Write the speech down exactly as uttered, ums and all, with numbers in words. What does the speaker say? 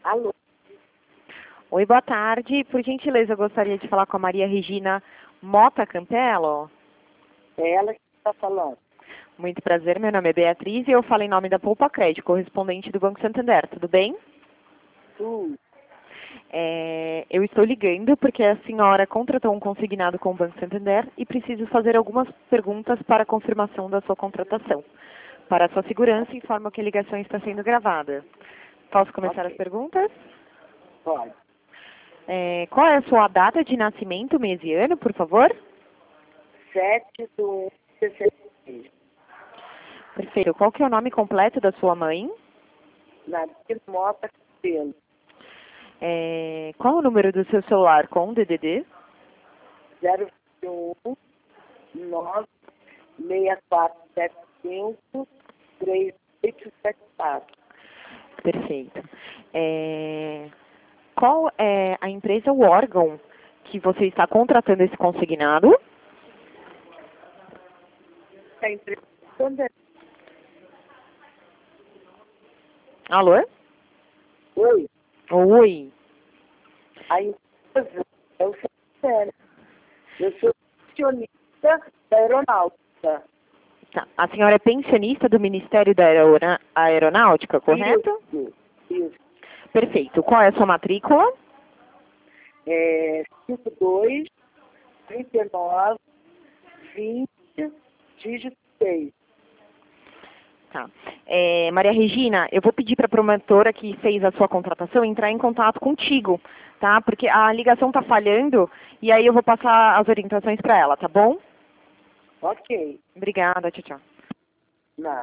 Alô? Oi, boa tarde. Por gentileza, eu gostaria de falar com a Maria Regina Mota Campelo. É ela que está falando. Muito prazer, meu nome é Beatriz e eu falo em nome da Poupa Crédito, correspondente do Banco Santander. Tudo bem? Tu, É, eu estou ligando porque a senhora contratou um consignado com o Banco Santander e preciso fazer algumas perguntas para a confirmação da sua contratação. Para a sua segurança, informo que a ligação está sendo gravada. Posso começar Ok. as perguntas? pode. É, qual é a sua data de nascimento, mês e ano, por favor? sete do um de sessenta e seis. Perfeito. Qual que é o nome completo da sua mãe? Nadir Mota Campelo. É, qual o número do seu celular com D D D? zero um nove seis quatro sete cinco três oito sete quatro. Perfeito. É, qual é a empresa ou órgão que você está contratando esse consignado? A empresa Santander. Alô? Oi. Oi. A empresa é o Santander. Eu sou acionista da aeronáutica. Tá. A senhora é pensionista do Ministério da Aerona- Aeronáutica, correto? Isso. Isso. Perfeito. Qual é a sua matrícula? É cinco dois, trinta e nove, vinte, dígito seis. Tá. É, Maria Regina, eu vou pedir para a promotora que fez a sua contratação entrar em contato contigo, tá? Porque a ligação está falhando e aí eu vou passar as orientações para ela, tá bom? Ok. Obrigada, tchau, tchau.